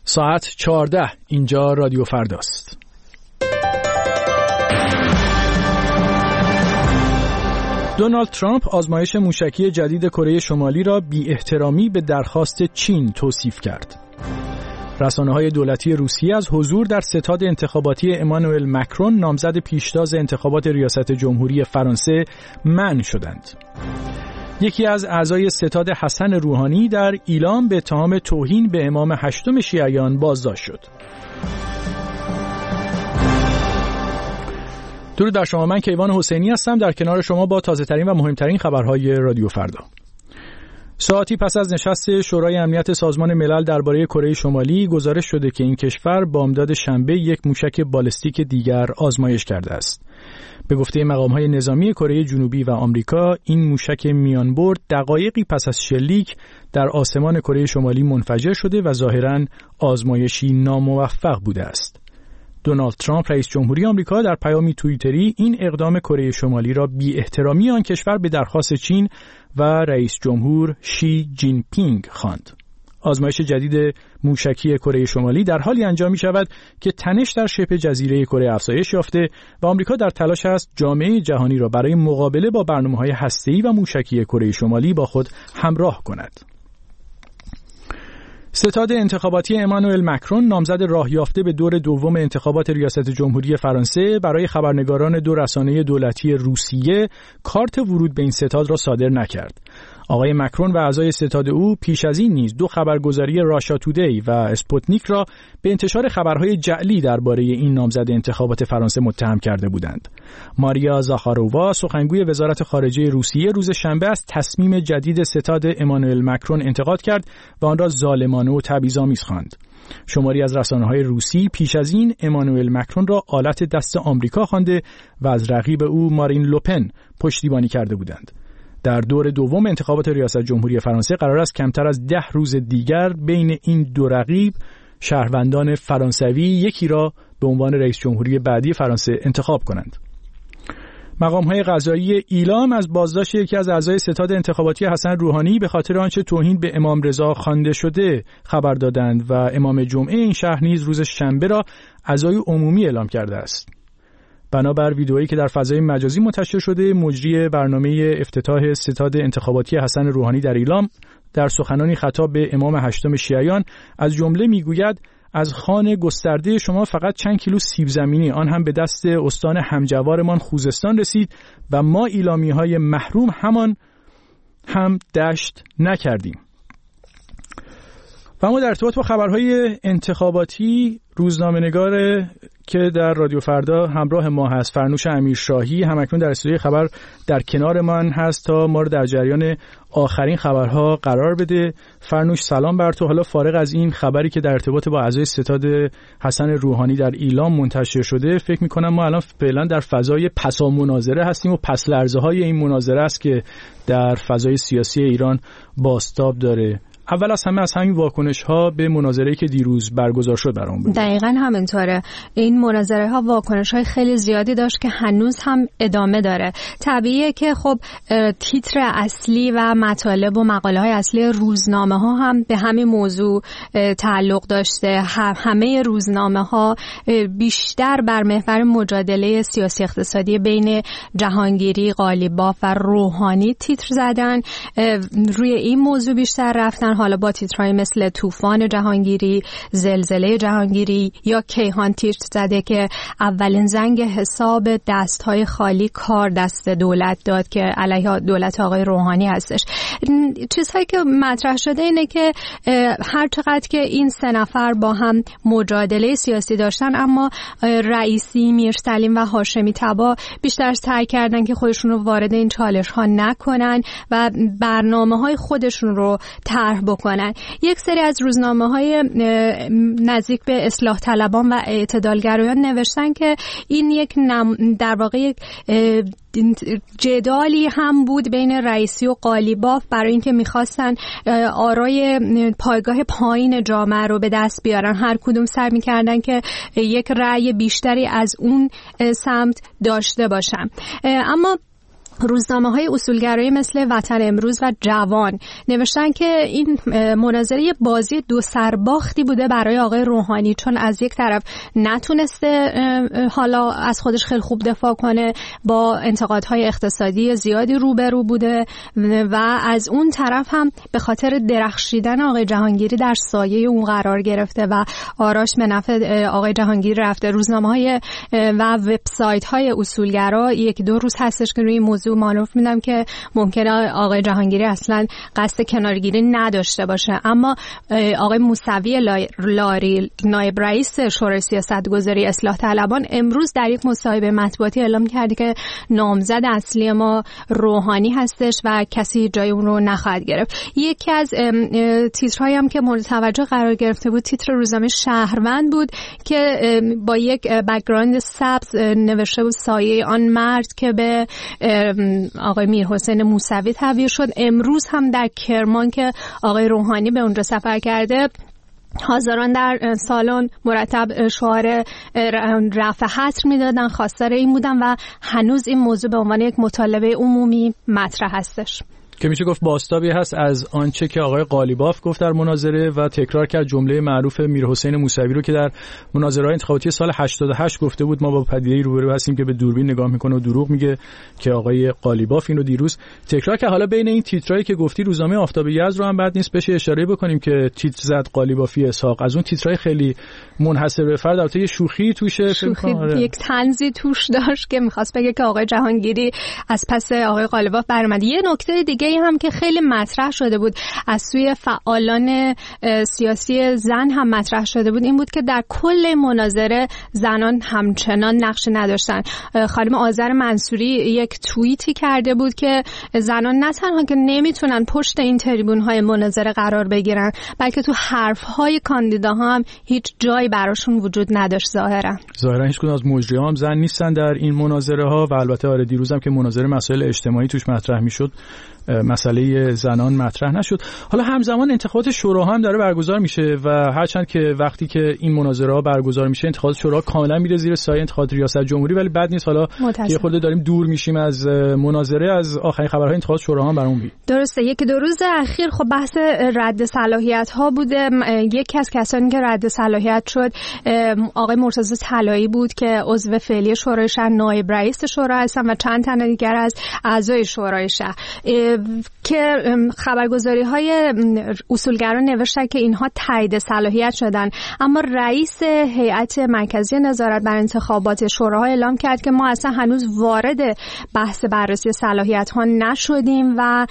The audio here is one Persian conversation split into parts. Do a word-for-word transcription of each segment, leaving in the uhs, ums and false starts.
ساعت چهارده، اینجا رادیو فرداست. دونالد ترامپ آزمایش موشکی جدید کره شمالی را بی احترامی به درخواست چین توصیف کرد. رسانه‌های دولتی روسیه از حضور در ستاد انتخاباتی امانوئل مکرون نامزد پیشتاز انتخابات ریاست جمهوری فرانسه منع شدند. یکی از اعضای ستاد حسن روحانی در ایلام به اتهام توهین به امام هشتم شیعیان بازداشت شد. درود بر شما، من کیوان حسینی هستم در کنار شما با تازه ترین و مهمترین خبرهای رادیو فردا. ساعتی پس از نشست شورای امنیت سازمان ملل درباره کره شمالی گزارش شده که این کشور بامداد شنبه یک موشک بالستیک دیگر آزمایش کرده است. به گفته مقام‌های نظامی کره جنوبی و آمریکا، این موشک میانبرد دقایقی پس از شلیک در آسمان کره شمالی منفجر شده و ظاهراً آزمایشی ناموفق بوده است. دونالد ترامپ رئیس جمهوری آمریکا در پیامی توییتری این اقدام کره شمالی را بی احترامی آن کشور به درخواست چین و رئیس جمهور شی جین پینگ خواند. آزمایش جدید موشکی کره شمالی در حالی انجام می شود که تنش در شبه جزیره کره افزایش یافته و آمریکا در تلاش است جامعه جهانی را برای مقابله با برنامه‌های هسته‌ای و موشکی کره شمالی با خود همراه کند. ستاد انتخاباتی امانوئل مکرون نامزد راه یافته به دور دوم انتخابات ریاست جمهوری فرانسه برای خبرنگاران دو رسانه دولتی روسیه کارت ورود به این ستاد را صادر نکرد. آقای مکرون و اعضای ستاد او پیش از این نیز دو خبرگزاری راشا تودی و اسپوتنیک را به انتشار خبرهای جعلی درباره این نامزد انتخابات فرانسه متهم کرده بودند. ماریا زاخارووا سخنگوی وزارت خارجه روسیه روز شنبه از تصمیم جدید ستاد امانوئل مکرون انتقاد کرد و آن را ظالمانه و تبعیض‌آمیز خواند. شماری از رسانه‌های روسی پیش از این امانوئل مکرون را آلت دست آمریکا خوانده و از رقیب او مارین لوپن پشتیبانی کرده بودند. در دور دوم انتخابات ریاست جمهوری فرانسه قرار است کمتر از ده روز دیگر بین این دو رقیب شهروندان فرانسوی یکی را به عنوان رئیس جمهوری بعدی فرانسه انتخاب کنند. مقام‌های قضایی ایلام از بازداشت یکی از اعضای ستاد انتخاباتی حسن روحانی به خاطر آنچه توهین به امام رضا خوانده شده خبر دادند و امام جمعه این شهر نیز روز شنبه را عزای عمومی اعلام کرده است. بنابر ویدئویی که در فضای مجازی منتشر شده، مجری برنامه افتتاح ستاد انتخاباتی حسن روحانی در ایلام در سخنانی خطاب به امام هشتم شیعیان از جمله میگوید از خوان گسترده شما فقط چند کیلو سیب زمینی، آن هم به دست استان همجوارمان خوزستان رسید و ما ایلامی‌های محروم همان هم دشت نکردیم. و ما در ارتباط با خبرهای انتخاباتی روزنامه‌نگار که در رادیو فردا همراه ما هست، فرنوش امیرشاهی، همکنون در استودیوی خبر در کنار من هست تا ما رو در جریان آخرین خبرها قرار بده. فرنوش سلام بر تو. حالا فارغ از این خبری که در ارتباط با اعضای ستاد حسن روحانی در ایلام منتشر شده، فکر می‌کنم ما الان فعلا در فضای پسا مناظره هستیم و پس لرزه‌های این مناظره است که در فضای سیاسی ایران بازتاب داره. اول از همه از همین واکنش‌ها به مناظره‌ای که دیروز برگزار شد برام بود. دقیقاً همینطوره. این مناظره‌ها واکنش‌های خیلی زیادی داشت که هنوز هم ادامه داره. طبیعیه که خب تیتر اصلی و مطالب و مقاله‌های اصلی روزنامه‌ها هم به همین موضوع تعلق داشته. همه روزنامه‌ها بیشتر بر محور مجادله سیاسی اقتصادی بین جهانگیری، قالیباف و روحانی تیتر زدن. روی این موضوع بیشتر رفتن. حالا با تیترهای مثل طوفان جهانگیری، زلزله جهانگیری یا کیهان تیتر زده که اولین زنگ حساب دستهای خالی کار دست دولت داد که علیه دولت آقای روحانی هستش. چیزهایی که مطرح شده اینه که هر چقدر که این سه نفر با هم مجادله سیاسی داشتن، اما رئیسی، میرسلیم و هاشمی تبا بیشتر سعی کردن که خودشون رو وارد این چالش ها نکنن و برنامه های خودشون رو طرح بکنن. یک سری از روزنامه‌های نزدیک به اصلاح طلبان و اعتدالگرایان نوشتن که این یک نم... در واقع یک جدالی هم بود بین رئیسی و قالیباف برای اینکه میخواستن آرای پایگاه پایین جامعه رو به دست بیارن. هر کدوم سعی میکردن که یک رأی بیشتری از اون سمت داشته باشن. اما روزنامه‌های اصولگرایی مثل وطن امروز و جوان نوشتن که این مناظره بازی دو سرباختی بوده برای آقای روحانی، چون از یک طرف نتونسته حالا از خودش خیلی خوب دفاع کنه، با انتقادهای اقتصادی زیادی روبرو بوده و از اون طرف هم به خاطر درخشیدن آقای جهانگیری در سایه اون قرار گرفته و آراش به نفع آقای جهانگیری رفته. روزنامه‌های و وبسایت‌های اصولگرا یک دو روز هستش که روی موضوع معلومات میدم که ممکنه آقای جهانگیری اصلا قصد کنارگیری نداشته باشه، اما آقای موسوی لاری نایب رئیس شورای سیاستگذاری اصلاح طلبان امروز در یک مصاحبه مطبوعاتی اعلام کرده که نامزد اصلی ما روحانی هستش و کسی جای اون رو نخواهد گرفت. یکی از تیترهایی هم که مورد توجه قرار گرفته بود تیتر روزنامه شهروند بود که با یک بک‌گراند سبز نوشته بود سایه آن مرد که به آقای میرحسین موسوی تعبیر شد. امروز هم در کرمان که آقای روحانی به اونجا سفر کرده، حاضران در سالن مرتب شعار رفع حصر میدادن، خواستار این بودن و هنوز این موضوع به عنوان یک مطالبه عمومی مطرح هستش که میشه گفت بازتابی هست از آنچه که آقای قالیباف گفت در مناظره و تکرار کرد جمله معروف میرحسین موسوی رو که در مناظره‌های انتخاباتی سال هشتاد و هشت گفته بود ما با پدیده‌ای روبرو هستیم که به دوربین نگاه میکنه و دروغ میگه، که آقای قالیباف اینو دیروز تکرار کرد. حالا بین این تیترایی که گفتی روزنامه آفتاب یزد رو هم بد نیست بشه اشاره بکنیم که تیتر زد قالیبافی اسحاق، از اون تیترای خیلی منحصر به فرد، البته یه شوخی توشه، شوخی یک طنزی توش داشت که می‌خواست بگه که آقای جهانگیری از پس آقای قالیباف برآمد. یه نکته دیگه هم که خیلی مطرح شده بود از سوی فعالان سیاسی زن هم مطرح شده بود این بود که در کل مناظره زنان همچنان نقش نداشتن. خانم آذر منصوری یک توییتی کرده بود که زنان نه تنها که نمیتونن پشت این تریبون‌های مناظره قرار بگیرن، بلکه تو حرف‌های کاندیداها هم هیچ جایی براشون وجود نداشت. ظاهرا ظاهرا هیچ کدوم از مجری‌ها هم زن نیستن در این مناظره‌ها و البته آره دیروز هم که مناظره مسائل اجتماعی توش مطرح میشد مسئله زنان مطرح نشد. حالا همزمان انتخابات شوراها هم داره برگزار میشه و هرچند که وقتی که این مناظره ها برگزار میشه انتخابات شورا کاملا میره زیر سایه انتخابات ریاست جمهوری، ولی بد نیست حالا یه خورده داریم دور میشیم از مناظره، از آخرین خبرهای انتخابات شوراها هم برامون بگید. درسته، یک دو روز اخیر خب بحث رد صلاحیت ها بوده. یکی از کسانی که رد صلاحیت شد آقای مرتضی طلایی بود که عضو فعلی شورای شهر، نایب رئیس شورا هستن و چند تن دیگر از اعضای شورای شهر که خبرگزاری‌های اصولگرا نوشتن که اینها تایید صلاحیت شدن، اما رئیس هیئت مرکزی نظارت بر انتخابات شوراها اعلام کرد که ما اصلا هنوز وارد بحث بررسی صلاحیت‌ها نشدیم و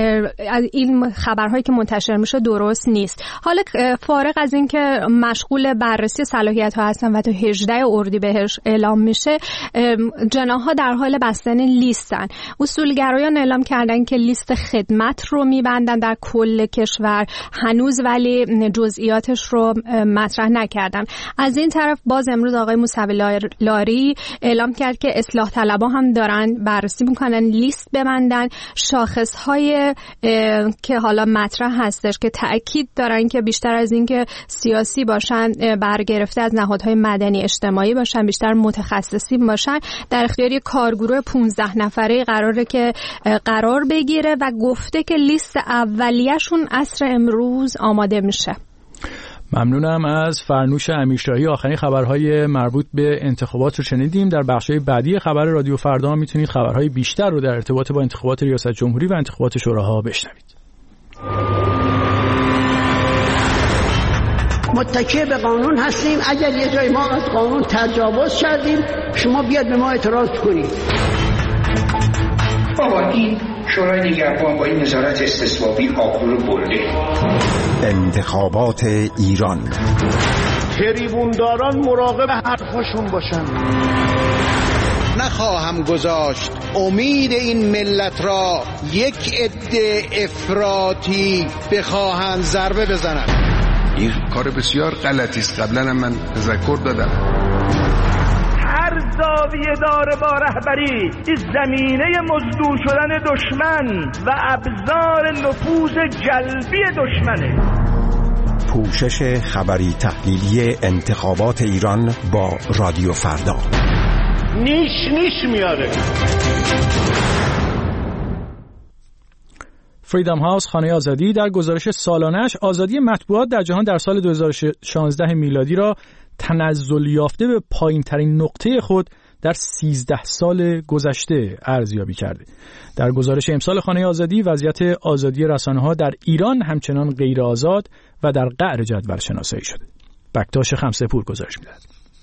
این خبرهایی که منتشر میشه درست نیست. حالا فارغ از این که مشغول بررسی صلاحیت‌ها هستن و تا هجدهم اردیبهشت اعلام میشه، جناح‌ها در حال بستن لیستن. اصولگرایان اعلام کردن که لیست خدمت رو میبندن در کل کشور، هنوز ولی جزئیاتش رو مطرح نکردن. از این طرف باز امروز آقای موسوی لاری اعلام کرد که اصلاح طلبها هم دارن بررسی میکنن لیست ببندن، شاخصهای که حالا مطرح هستش که تأکید دارن که بیشتر از این که سیاسی باشن برگرفته از نهادهای مدنی اجتماعی باشن، بیشتر متخصصی باشن، در اختیار کارگروه پانزده نفره قراره که قرار بگیره و گفته که لیست اولیه‌شون عصر امروز آماده میشه. ممنونم از فرنوش امیرشاهی. آخرین خبرهای مربوط به انتخابات رو شنیدیم. در بخش‌های بعدی خبر رادیو فردا میتونید خبرهای بیشتر رو در ارتباط با انتخابات ریاست جمهوری و انتخابات شوراها بشنوید. متکی به قانون هستیم. اگر یه جای ما از قانون تجاوز کردیم شما بیاد به ما اعتراض کنید. بابا این شورای نگهبان با این نظارت استصوابی آبرو رو برده. انتخابات ایران، تریبونداران مراقب حرفشون باشن. نخواهم گذاشت امید این ملت را یک عده افراطی بخواهند ضربه بزنند. این کار بسیار غلطی است. قبلا هم من تذکر دادم. هر زاویه داره با رهبری این زمینه مزدور شدن دشمن و ابزار نفوذ جلبی دشمنه. پوشش خبری تحلیلی انتخابات ایران با رادیو فردا. نیش نیش میاره. فریدم هاوس خانه آزادی در گزارش سالانه‌اش آزادی مطبوعات در جهان در سال دو هزار و شانزده میلادی را تنزل یافته به پایین‌ترین نقطه خود در سیزده سال گذشته ارزیابی کرده. در گزارش امسال خانه آزادی وضعیت آزادی رسانه‌ها در ایران همچنان غیر آزاد و در قعر جدول شناسایی شده. بکتاش خمسه‌پور گزارش می‌دهد.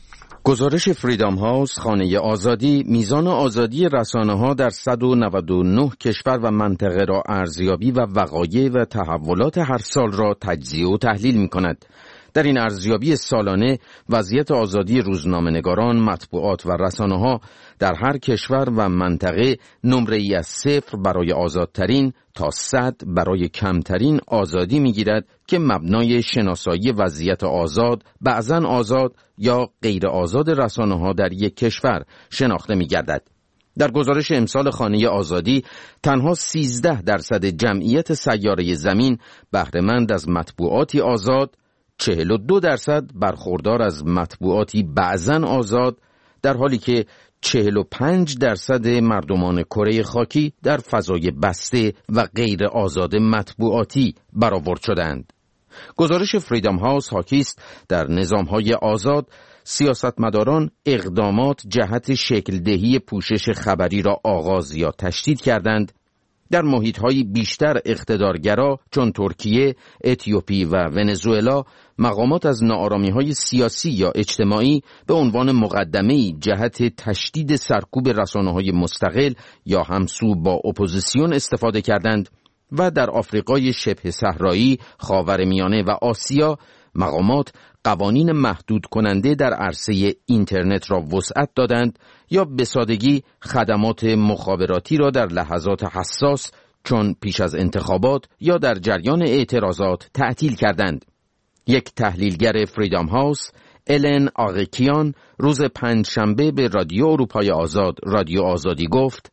گزارش فریدم هاوس خانه آزادی میزان آزادی رسانه‌ها در صد و نود و نه کشور و منطقه را ارزیابی و وقایع و تحولات هر سال را تجزیه و تحلیل می‌کند. در این ارزیابی سالانه وضعیت آزادی روزنامه‌نگاران، مطبوعات و رسانه‌ها در هر کشور و منطقه نمره‌ای از صفر برای آزادترین تا صد برای کمترین آزادی می‌گیرد که مبنای شناسایی وضعیت آزاد، بعضاً آزاد یا غیر آزاد رسانه‌ها در یک کشور شناخته می‌گردد. در گزارش امسال خانه آزادی تنها سیزده درصد جمعیت سیاره زمین بهره‌مند از مطبوعاتی آزاد، چهل و دو درصد برخوردار از مطبوعاتی بعضاً آزاد، در حالی که چهل و پنج درصد مردمان کره خاکی در فضای بسته و غیر آزاد مطبوعاتی برآورد شدند. گزارش فریدم هاوس حاکی است در نظام‌های آزاد سیاستمداران اقدامات جهت شکل دهی پوشش خبری را آغاز یا تشدید کردند. در محیط‌های بیشتر اقتدارگرا چون ترکیه، اتیوپی و ونزوئلا مقامات از ناآرامی‌های سیاسی یا اجتماعی به عنوان مقدمه‌ای جهت تشدید سرکوب رسانه‌های مستقل یا همسو با اپوزیسیون استفاده کردند و در آفریقای شبه صحرایی، خاورمیانه و آسیا مقامات قوانین محدود کننده در عرصه اینترنت را وسعت دادند یا به سادگی خدمات مخابراتی را در لحظات حساس چون پیش از انتخابات یا در جریان اعتراضات تعطیل کردند. یک تحلیلگر فریدم هاوس، الن آقیکیان، روز پنجشنبه به رادیو اروپای آزاد، رادیو آزادی گفت: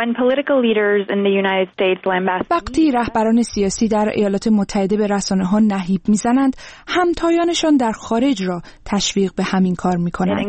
وقتی رهبران سیاسی در ایالات متحده به رسانه‌ها نهیب می‌زنند، همتایانشان در خارج را تشویق به همین کار می‌کنند.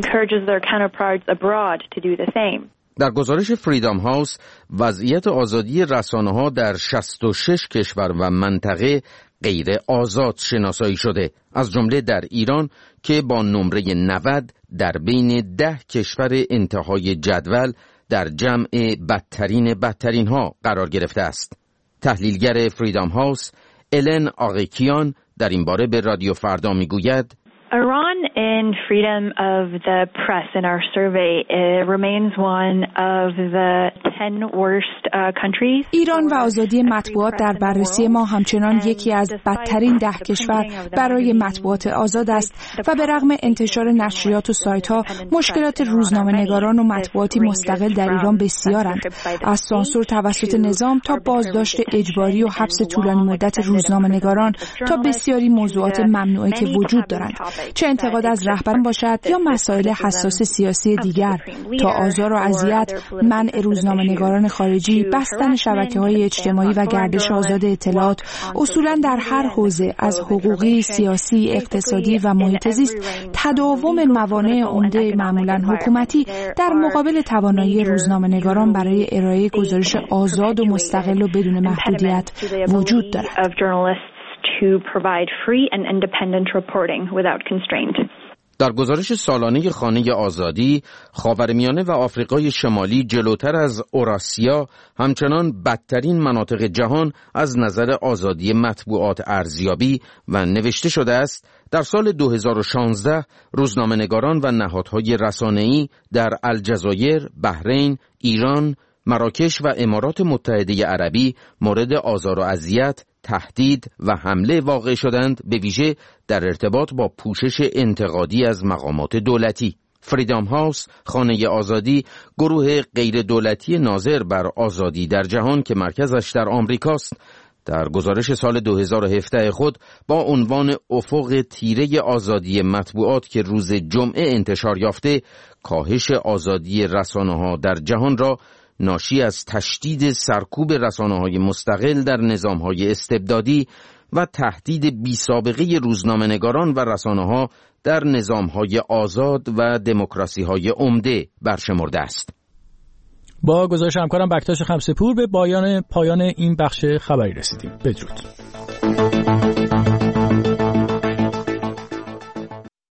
در گزارش فریدم هاوس وضعیت آزادی رسانه‌ها در شصت و شش کشور و منطقه غیر آزاد شناسایی شده، از جمله در ایران که با نمره نود در بین ده کشور انتهای جدول در جمع بدترین بدترین ها قرار گرفته است. تحلیلگر فریدم هاوس الن آقیکیان در این باره به رادیو فردا میگوید: Iran in freedom of the press in our survey remains one of the ten worst countries. ایران و آزادی مطبوعات در بررسی ما همچنان یکی از بدترین ده کشور برای مطبوعات آزاد است و به رغم انتشار نشریات و سایت‌ها مشکلات روزنامه‌نگاران و مطبوعاتی مستقل در ایران بسیارند، از سانسور توسط نظام تا بازداشت اجباری و حبس طولانی مدت روزنامه‌نگاران تا بسیاری موضوعات ممنوعه که وجود دارند، چه انتقاد از رهبران باشد یا مسائل حساس سیاسی دیگر، تا آزار و اذیت، منع روزنامه‌نگاران خارجی، بستن شبکه‌های اجتماعی و گردش آزاد اطلاعات، اصولاً در هر حوزه از حقوقی، سیاسی، اقتصادی و محیط زیست تداوم موانع عمده معمولاً حکومتی در مقابل توانایی روزنامه‌نگاران برای ارائه گزارش آزاد و مستقل و بدون محدودیت وجود دارد. to provide free and independent reporting without constraint. در گزارش سالانه خانه آزادی، خاورمیانه و آفریقای شمالی جلوتر از اوراسیا همچنان بدترین مناطق جهان از نظر آزادی مطبوعات ارزیابی و نوشته شده است: در سال دو هزار و شانزده روزنامه‌نگاران و نهادهای رسانه‌ای در الجزایر، بحرین، ایران، مراکش و امارات متحده عربی مورد آزار و اذیت، تهدید و حمله واقع شدند، به ویژه در ارتباط با پوشش انتقادی از مقامات دولتی. فریدم هاوس خانه آزادی، گروه غیر دولتی ناظر بر آزادی در جهان که مرکزش در آمریکاست، در گزارش سال دو هزار و هفده خود با عنوان افق تیره آزادی مطبوعات که روز جمعه انتشار یافته، کاهش آزادی رسانه‌ها در جهان را ناشی از تشدید سرکوب رسانه‌های مستقل در نظام‌های استبدادی و تهدید بی‌سابقه روزنامه‌نگاران و رسانه‌ها در نظام‌های آزاد و دموکراسی‌های عمده برشمرده است. با گزارش همکارم بکتاش خمسه‌پور به پایان پایان این بخش خبری رسیدیم. بدرود.